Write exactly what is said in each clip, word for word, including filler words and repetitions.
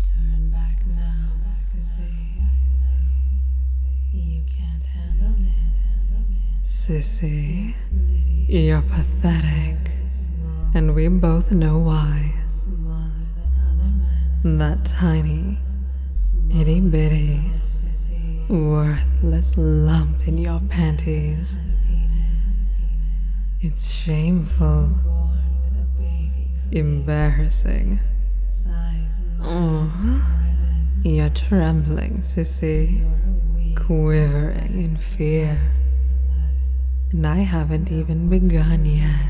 Turn back now, sissy. You can't handle it. Sissy, you're pathetic. And we both know why. That tiny, itty bitty, worthless lump in your panties. It's shameful, embarrassing. Oh, you're trembling, sissy, quivering in fear. And I haven't even begun yet.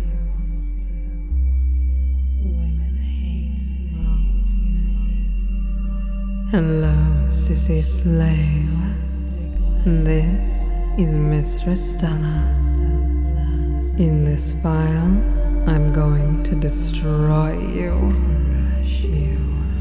Hello, sissy slave. This is Mistress Stella. In this file, I'm going to destroy you. Crush you.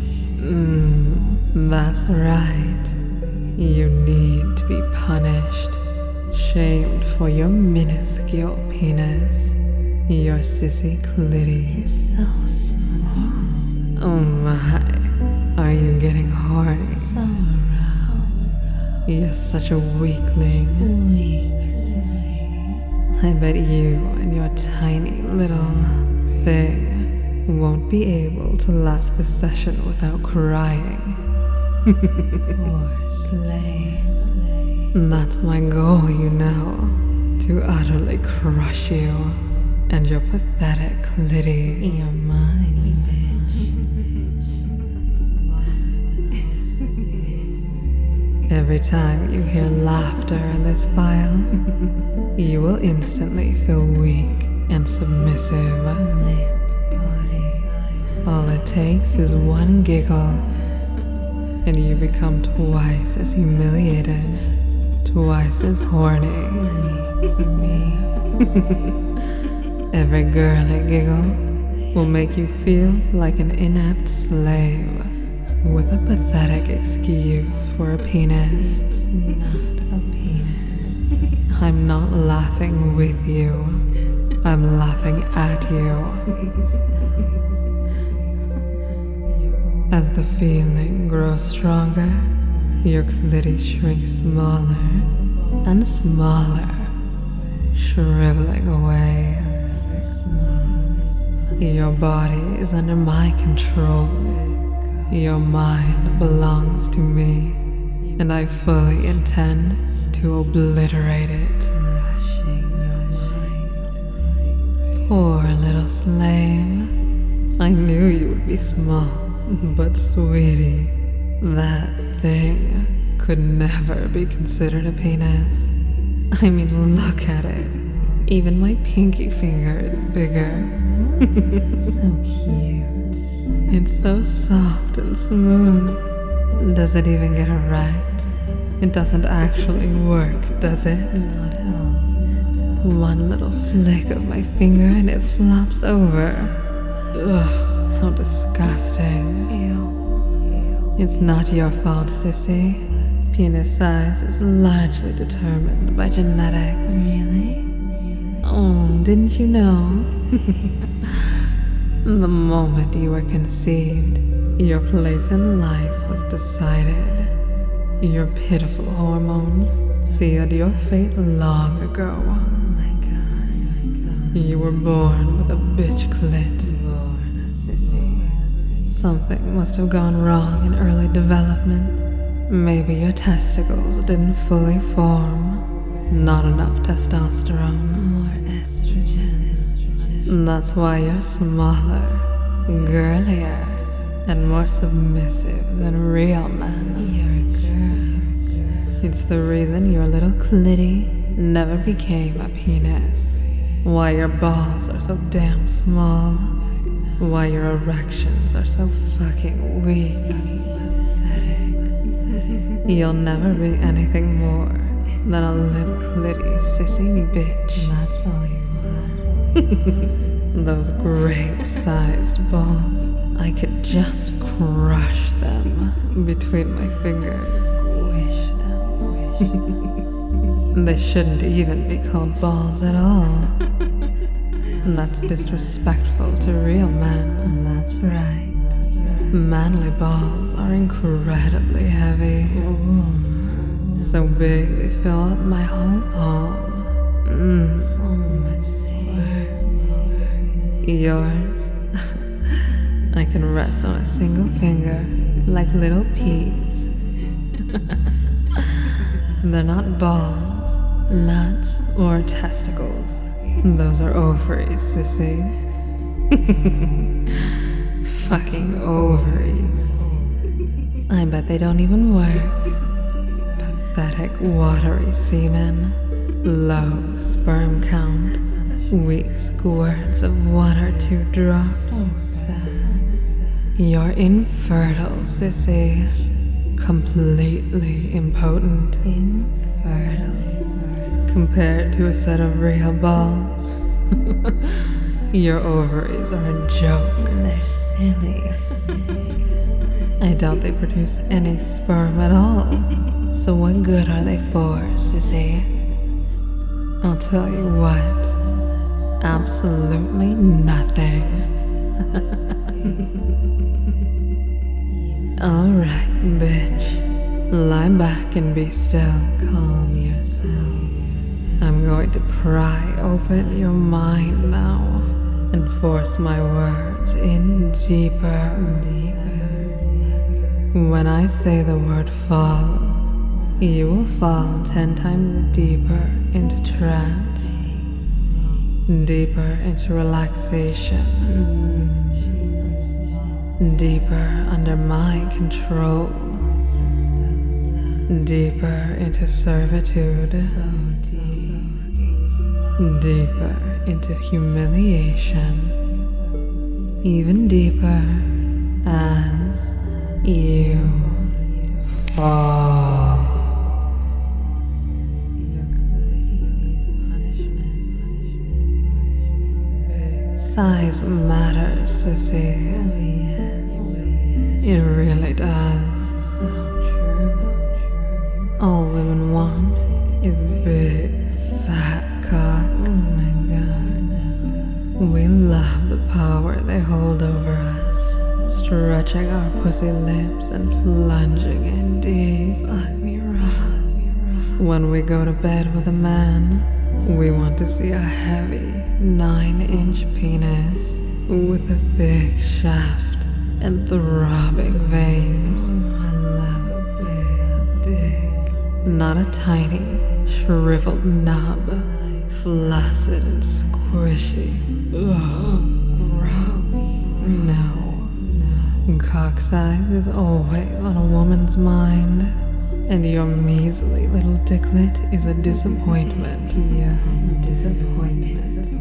Mmm, that's right. You need to be punished, shamed for your minuscule penis, your sissy clitty. So small. Oh my. Are you getting horny? So round. You're such a weakling. Weak, sissy. I bet you and your tiny little thing won't be able to last the session without crying. Poor slave. That's my goal, you know. To utterly crush you and your pathetic clitty. You're mine, bitch. Every time you hear laughter in this file, you will instantly feel weak and submissive. All it takes is one giggle, and you become twice as humiliated, twice as horny. Every girly giggle will make you feel like an inept slave with a pathetic excuse for a penis. It's not a penis. I'm not laughing with you. I'm laughing at you. As the feeling grows stronger, your clitty shrinks smaller and smaller, shriveling away. Your body is under my control. Your mind belongs to me, and I fully intend to obliterate it. Poor little slave. I knew you would be small, but sweetie, that thing could never be considered a penis. I mean, look at it. Even my pinky finger is bigger. So cute. It's so soft and smooth. Does it even get it right? It doesn't actually work, does it? Not at all. One little flick of my finger and it flops over. Ugh, how disgusting. Ew. It's not your fault, sissy. Penis size is largely determined by genetics. Really? Oh, didn't you know? The moment you were conceived, your place in life was decided. Your pitiful hormones sealed your fate long ago. Oh my god. You were born with a bitch clit. Born, sissy. Something must have gone wrong in early development. Maybe your testicles didn't fully form. Not enough testosterone. More estrogen. That's why you're smaller, girlier, and more submissive than real men. You're a girl. It's the reason your little clitty never became a penis. Why your balls are so damn small. Why your erections are so fucking weak. Pathetic. You'll never be anything more than a limp clitty sissy bitch. That's all you Those grape-sized balls, I could just crush them between my fingers. Squish them. They shouldn't even be called balls at all. That's disrespectful to real men. That's right. That's right. manly balls are incredibly heavy. Ooh. So big they fill up my whole palm. Mm. So much space. Yours? I can rest on a single finger like little peas. They're not balls, nuts, or testicles. Those are ovaries, sissy. Fucking ovaries. I bet they don't even work. Pathetic, watery semen. Low sperm count. Weak squirts of one or two drops. So sad. You're infertile, sissy. Completely impotent. Infertile. Compared to a set of real balls. Your ovaries are a joke. They're silly. I doubt they produce any sperm at all. So what good are they for, sissy? I'll tell you what. Absolutely nothing. Alright, bitch. Lie back and be still. Calm yourself. I'm going to pry open your mind now and force my words in deeper, deeper. When I say the word fall, you will fall ten times deeper into trance, deeper into relaxation, deeper under my control, deeper into servitude, deeper into humiliation, even deeper as you fall. Size matters, sissy. It really does. All women want is big, fat cock. Oh my god. We love the power they hold over us, stretching our pussy lips and plunging in deep. Fuck me raw. When we go to bed with a man, we want to see a heavy nine-inch penis with a thick shaft and throbbing veins. I love a big dick. Not a tiny, shriveled knob, flaccid and squishy. Ugh, gross. No, no. Cock size is always on a woman's mind, and your measly little dicklet is a disappointment. Yeah, disappointment.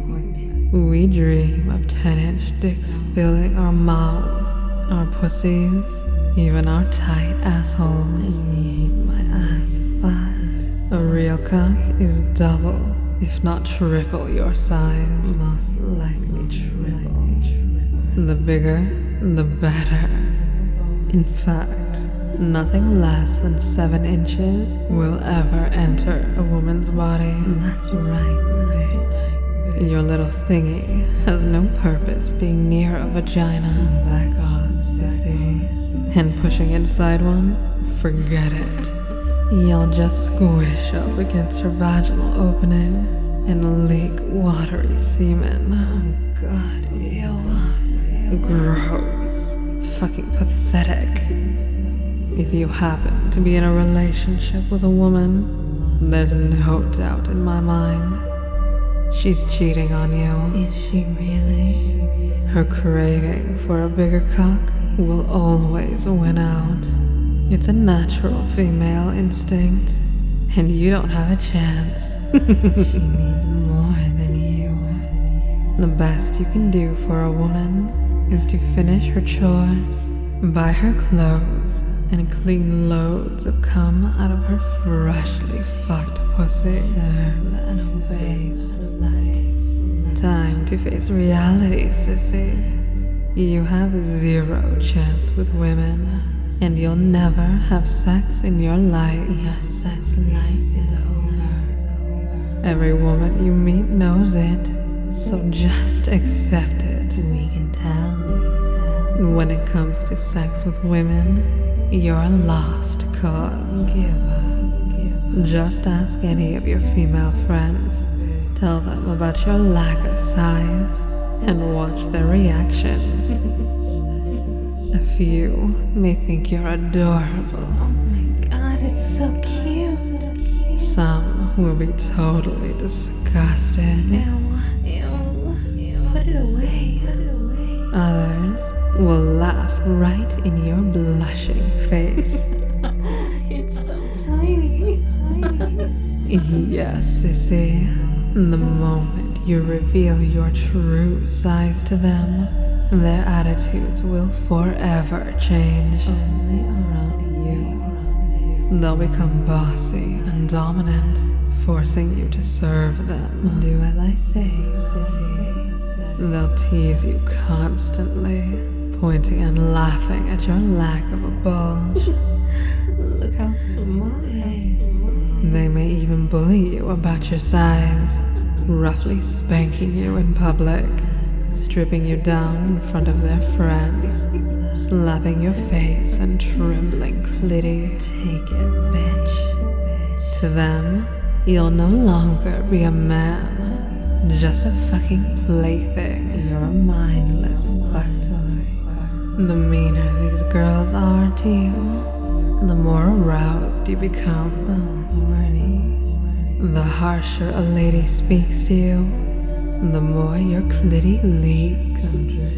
We dream of ten-inch dicks filling our mouths, our pussies, even our tight assholes. I need my ass fat. A real cock is double, if not triple your size. Most likely triple. The bigger, the better. In fact, nothing less than seven inches will ever enter a woman's body. That's right, bitch. Your little thingy has no purpose being near a vagina. Back off, sissy. And pushing inside one, forget it. You'll just squish up against her vaginal opening and leak watery semen. Oh god, ew. Gross. Fucking pathetic. If you happen to be in a relationship with a woman, there's no doubt in my mind she's cheating on you. Is she really? Her craving for a bigger cock will always win out. It's a natural female instinct, and you don't have a chance. She needs more than you. The best you can do for a woman is to finish her chores, buy her clothes, and clean loads of cum out of her freshly fucked pussy. Serve and obey life. Time to face reality, sissy. You have zero chance with women, and you'll never have sex in your life. Your sex life is over. Every woman you meet knows it, so just accept it. We can tell. When it comes to sex with women, you're a lost cause. Give up, give up. Just ask any of your female friends. Tell them about your lack of size and watch their reactions. A few may think you're adorable. Oh my god, it's so cute. Some will be totally disgusted. Ew, ew, ew. Put it away, put it away. Others will laugh right in your blushing face. It's so tiny, tiny. Yes, sissy. The moment you reveal your true size to them, their attitudes will forever change. Only around you. They'll become bossy and dominant, forcing you to serve them. Do as I say, sissy. They'll tease you constantly, pointing and laughing at your lack of a bulge. Look how small it is. They may even bully you about your size, roughly spanking you in public, stripping you down in front of their friends, slapping your face and trembling clitty. Take it, bitch. To them, you'll no longer be a man, just a fucking plaything. You're a mindless fuck toy. The meaner these girls are to you, the more aroused you become. So horny. The harsher a lady speaks to you, the more your clitty leaks.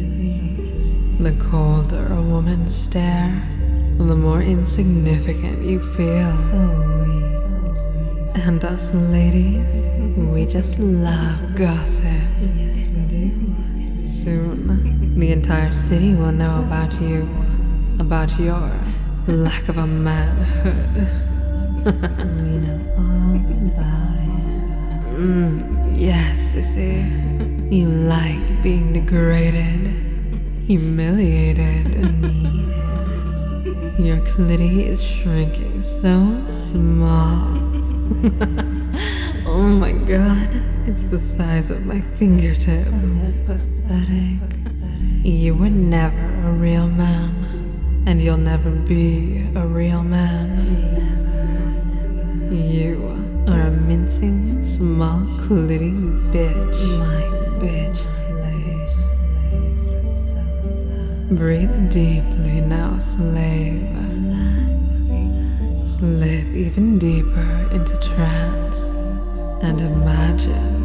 The colder a woman stare, the more insignificant you feel. So weak. And us ladies, we just love gossip. Yes, we do. Soon, the entire city will know about you, about your lack of a manhood. We know all about it. Mm, yes, sissy. You like being degraded, humiliated. Needed. Your clitty is shrinking so small. Oh my god, it's the size of my fingertip. So pathetic. You were never a real man, and you'll never be a real man. Never. You are a mincing, small clitty bitch. My bitch slave. Breathe deeply now, slave. Slip even deeper into trance and imagine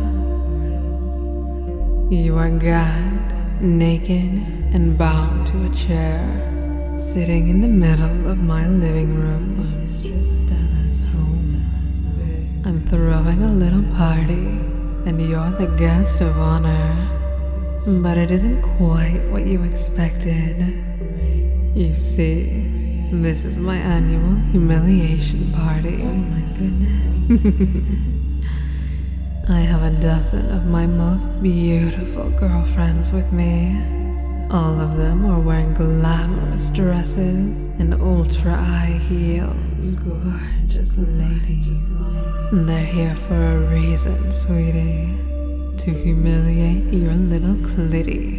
you are gagged, naked, and bound to a chair, sitting in the middle of my living room. Mistress Stella's home. I'm throwing a little party, and you're the guest of honor. But it isn't quite what you expected. You see, this is my annual humiliation party. Oh my goodness. I have a dozen of my most beautiful girlfriends with me. All of them are wearing glamorous dresses and ultra high heels. Gorgeous ladies. They're here for a reason, sweetie. To humiliate your little clitty.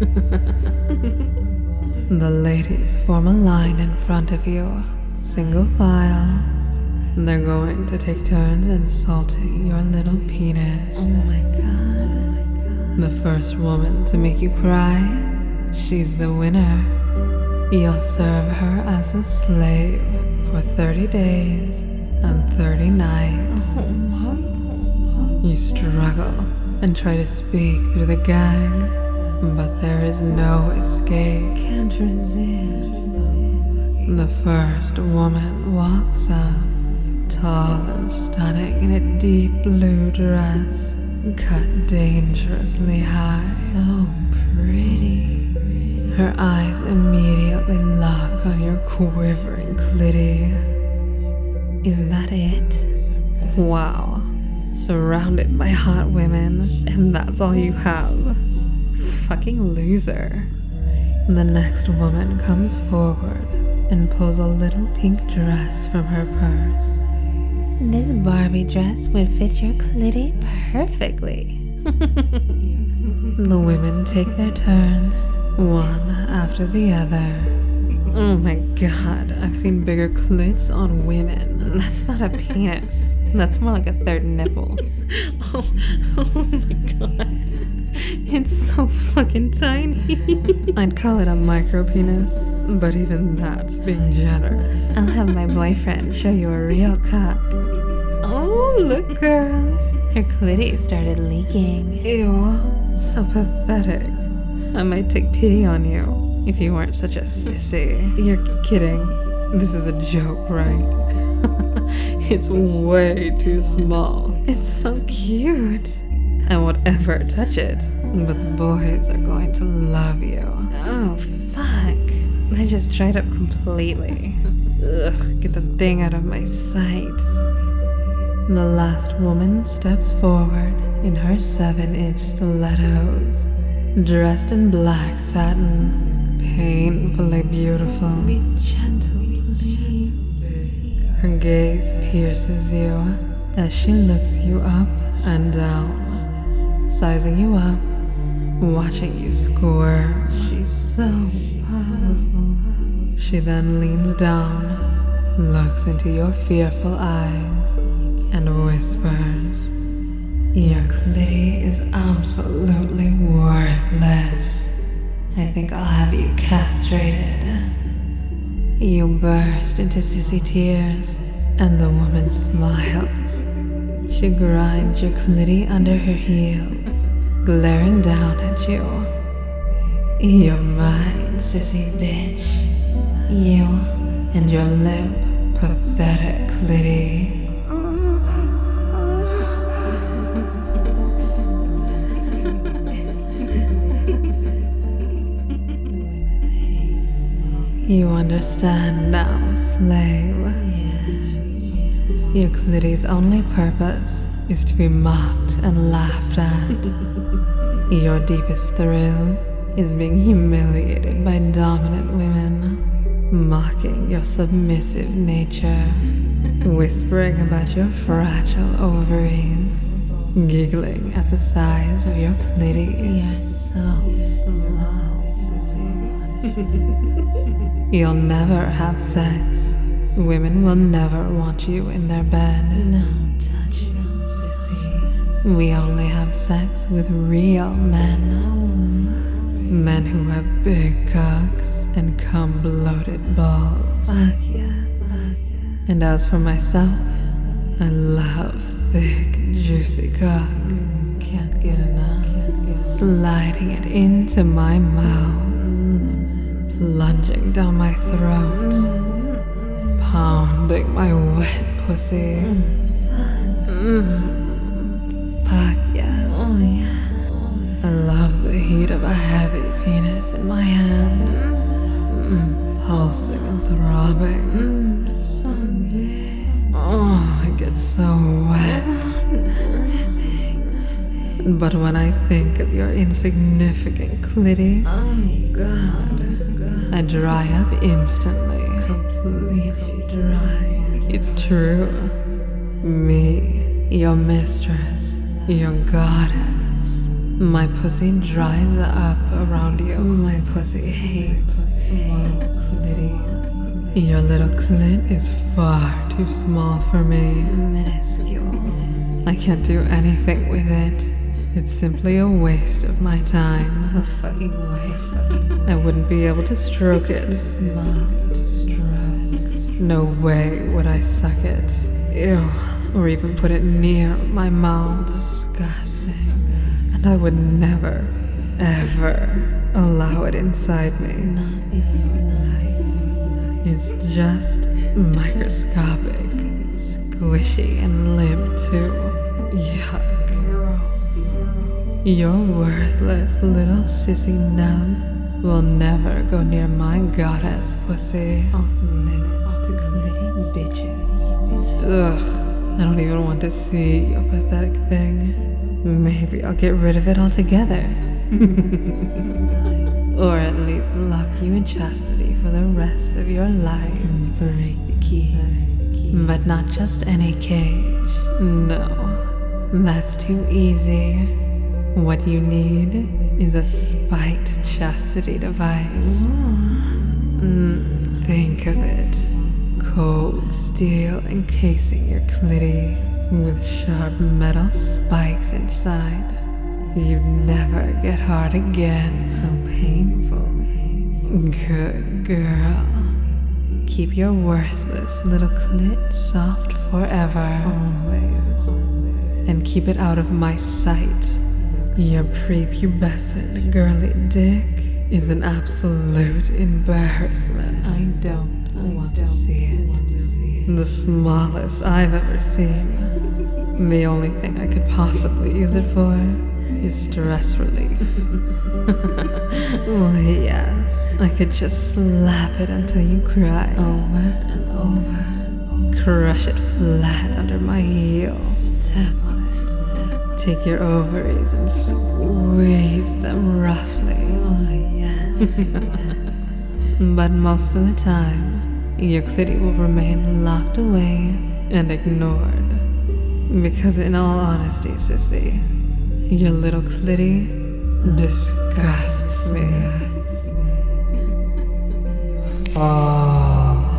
The ladies form a line in front of you, single file. They're going to take turns insulting your little penis. Oh my god. The first woman to make you cry, she's the winner. You'll serve her as a slave for thirty days and thirty nights. Oh, Mom. You struggle and try to speak through the gag, but there is no escape. Can't resist. The first woman walks up, tall and stunning in a deep blue dress, cut dangerously high. So pretty. Her eyes immediately lock on your quivering clitty. Is that it? Wow. Surrounded by hot women, and that's all you have? Fucking loser. The next woman comes forward and pulls a little pink dress from her purse. This Barbie dress would fit your clitty perfectly. The women take their turns, one after the other. Oh my god, I've seen bigger clits on women. That's not a penis. That's more like a third nipple. Oh, oh my god. It's so fucking tiny. I'd call it a micro penis, but even that's being generous. I'll have my boyfriend show you a real cock. Oh, look, girls. Her clitty started leaking. Ew, so pathetic. I might take pity on you if you weren't such a sissy. You're kidding. This is a joke, right? It's way too small. It's so cute. I won't ever touch it, but the boys are going to love you. Oh, fuck. I just dried up completely. Ugh, get the thing out of my sight. The last woman steps forward in her seven-inch stilettos, dressed in black satin, painfully beautiful. Be gentle, please. Her gaze pierces you as she looks you up and down, sizing you up, watching you squirm. She's so powerful. She then leans down, looks into your fearful eyes, and whispers, "Your clitty is absolutely worthless. I think I'll have you castrated." You burst into sissy tears, and the woman smiles. She grinds your clitty under her heels, glaring down at you. "You're mine, sissy bitch. You and your limp, pathetic clitty." You understand now, slave. Your clitty's only purpose is to be mocked and laughed at. Your deepest thrill is being humiliated by dominant women, mocking your submissive nature, whispering about your fragile ovaries, giggling at the size of your clitty. You're so small, sissy. You'll never have sex. Women will never want you in their bed. No touching, sissy. We only have sex with real men. Men who have big cocks and cum bloated balls. Fuck yeah, fuck yeah. And as for myself, I love thick, juicy cock. Can't get enough. Can't get enough. Sliding it into my mouth, plunging down my throat, pounding my wet pussy. Mm. Fuck yes. Oh yeah. I love the heat of a heavy penis in my hand, mm. pulsing and throbbing. Mm. So big. Oh, it gets so wet. But when I think of your insignificant clitty, oh god. I dry up instantly, completely dry. It's true. Me, your mistress, your goddess. My pussy dries up around you. My pussy hates small clitties. Your little clit is far too small for me. Minuscule. I can't do anything with it. It's simply a waste of my time. A fucking waste. I wouldn't be able to stroke it. Small to stroke. No way would I suck it. Ew. Or even put it near my mouth. Disgusting. And I would never, ever allow it inside me. Not in your life. It's just microscopic, squishy, and limp too. Yuck. Your worthless little sissy nub will never go near my goddess pussy. Off limits to clitty bitches. Ugh, I don't even want to see your pathetic thing. Maybe I'll get rid of it altogether. Or at least lock you in chastity for the rest of your life. And break the key. But not just any cage. No, that's too easy. What you need is a spiked chastity device. Mm, think of it. Cold steel encasing your clitty with sharp metal spikes inside. You'd never get hard again. So painful. Good girl. Keep your worthless little clit soft forever. Always. And keep it out of my sight. Your prepubescent girly dick is an absolute embarrassment. I don't want to see it. The smallest I've ever seen. The only thing I could possibly use it for is stress relief. Oh yes, I could just slap it until you cry over and over. Crush it flat under my heel. Tap on it. Take your ovaries and squeeze them roughly. Oh yes. But most of the time, your clitty will remain locked away and ignored. Because in all honesty, sissy, your little clitty disgusts me. Oh.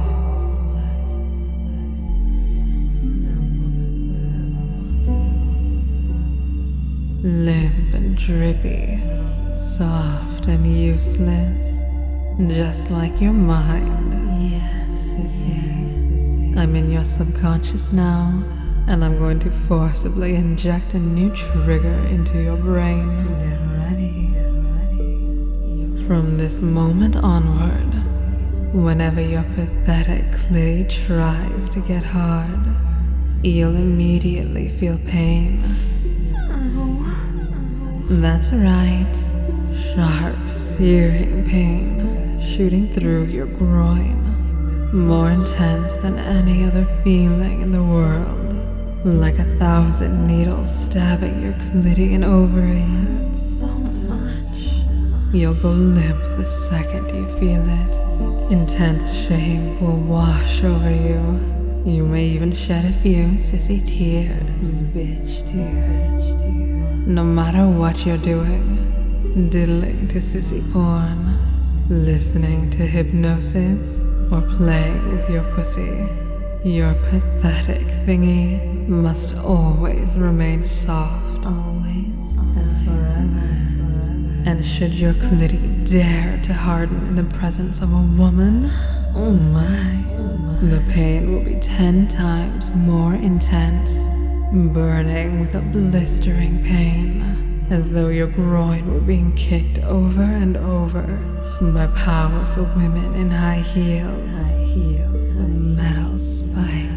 Limp and drippy, soft and useless, just like your mind. Yes, sissy. I'm in your subconscious now. And I'm going to forcibly inject a new trigger into your brain. Get ready, get ready. From this moment onward, whenever your pathetic clitty tries to get hard, you'll immediately feel pain. Oh. That's right. Sharp, searing pain shooting through your groin. More intense than any other feeling in the world. Like a thousand needles stabbing your clitty and ovaries. So much. You'll go limp the second you feel it. Intense shame will wash over you. You may even shed a few sissy tears. Bitch tears. No matter what you're doing, diddling to sissy porn, listening to hypnosis, or playing with your pussy, your pathetic thingy must always remain soft, always and forever. And should your clitty dare to harden in the presence of a woman, oh my, the pain will be ten times more intense, burning with a blistering pain, as though your groin were being kicked over and over by powerful women in high heels, high heels with metal spikes.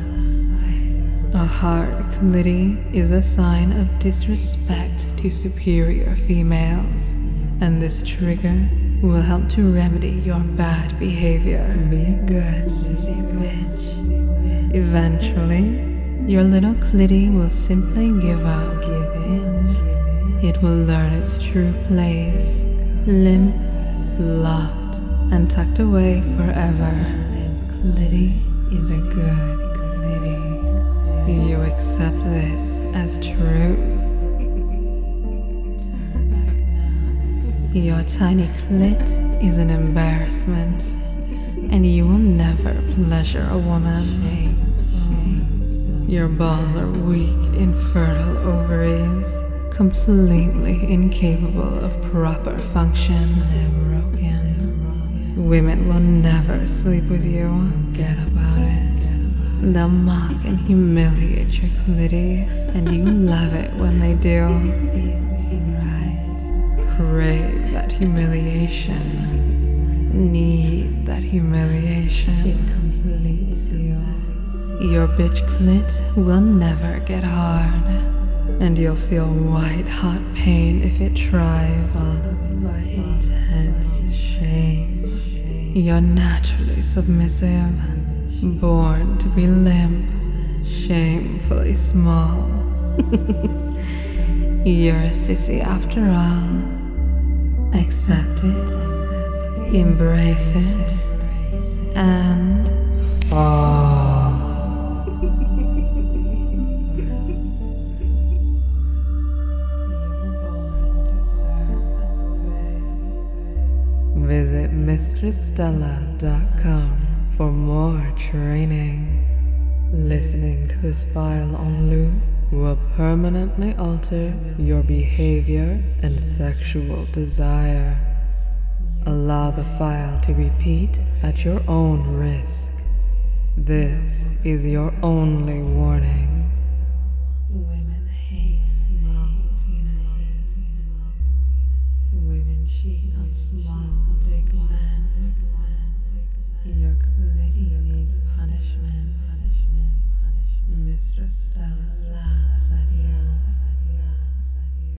A hard clitty is a sign of disrespect to superior females, and this trigger will help to remedy your bad behavior. Be a good sissy bitch. Eventually, your little clitty will simply give up, give in. It will learn its true place, limp, locked, and tucked away forever. Limp clitty is a good clitty. You accept this as truth. Your tiny clit is an embarrassment, and you will never pleasure a woman. Your balls are weak, infertile ovaries, completely incapable of proper function. They're broken. Women will never sleep with you. Get about it. They'll mock and humiliate your clitty, and you love it when they do. Feels right. Crave that humiliation. Need that humiliation. It completes you. Your bitch clit will never get hard, and you'll feel white hot pain if it tries, followed by intense shame. You're naturally submissive, born to be limp, shamefully small. You're a sissy after all. Accept it, embrace it, and fall. stella dot com for more training. Listening to this file on loop will permanently alter your behavior and sexual desire. Allow the file to repeat at your own risk. This is your only warning.